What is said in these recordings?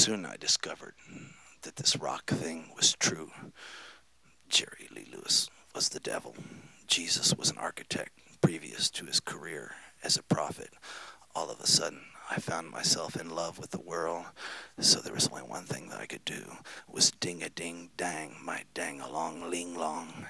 Soon I discovered that this rock thing was true. Jerry Lee Lewis was the devil. Jesus was an architect previous to his career as a prophet. All of a sudden, I found myself in love with the world, so there was only one thing that I could do, was ding-a-ding-dang, my dang-along-ling-long.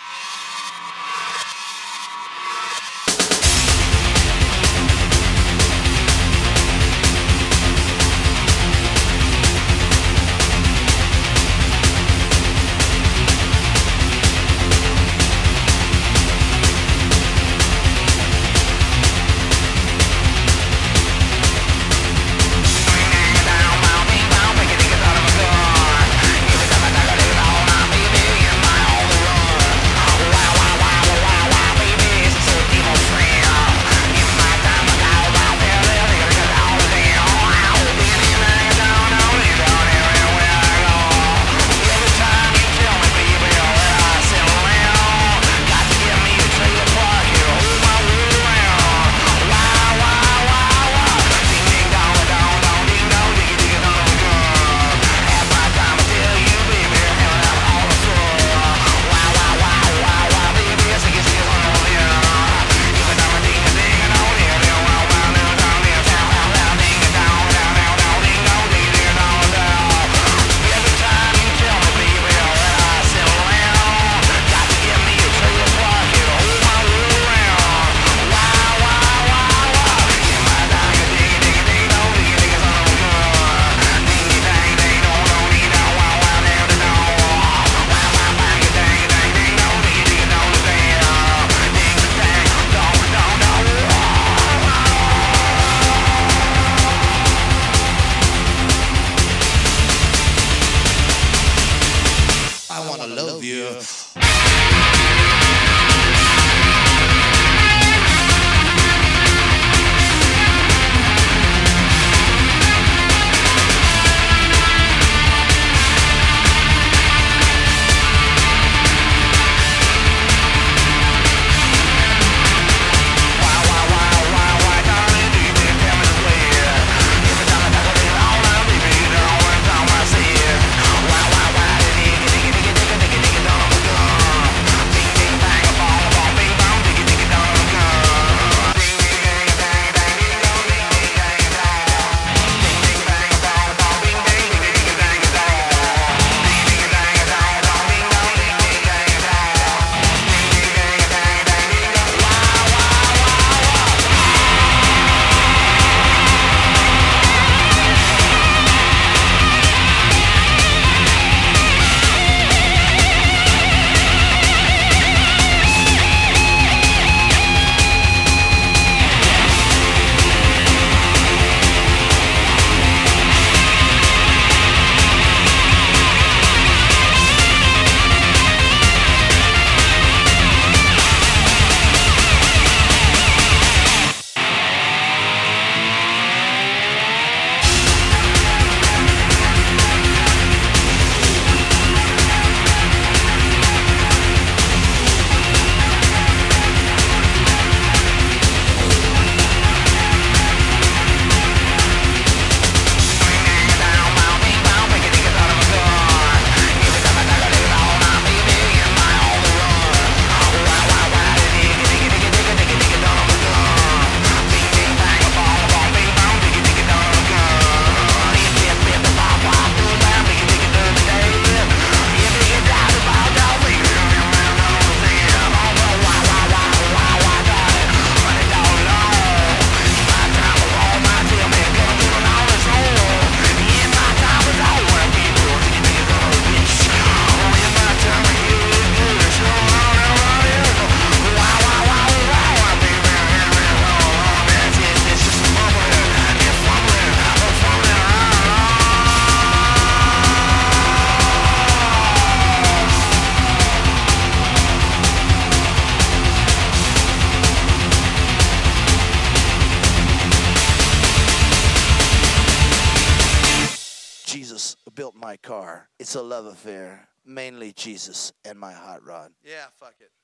Jesus built my car. It's a love affair. Mainly Jesus and my hot rod. Yeah, fuck it.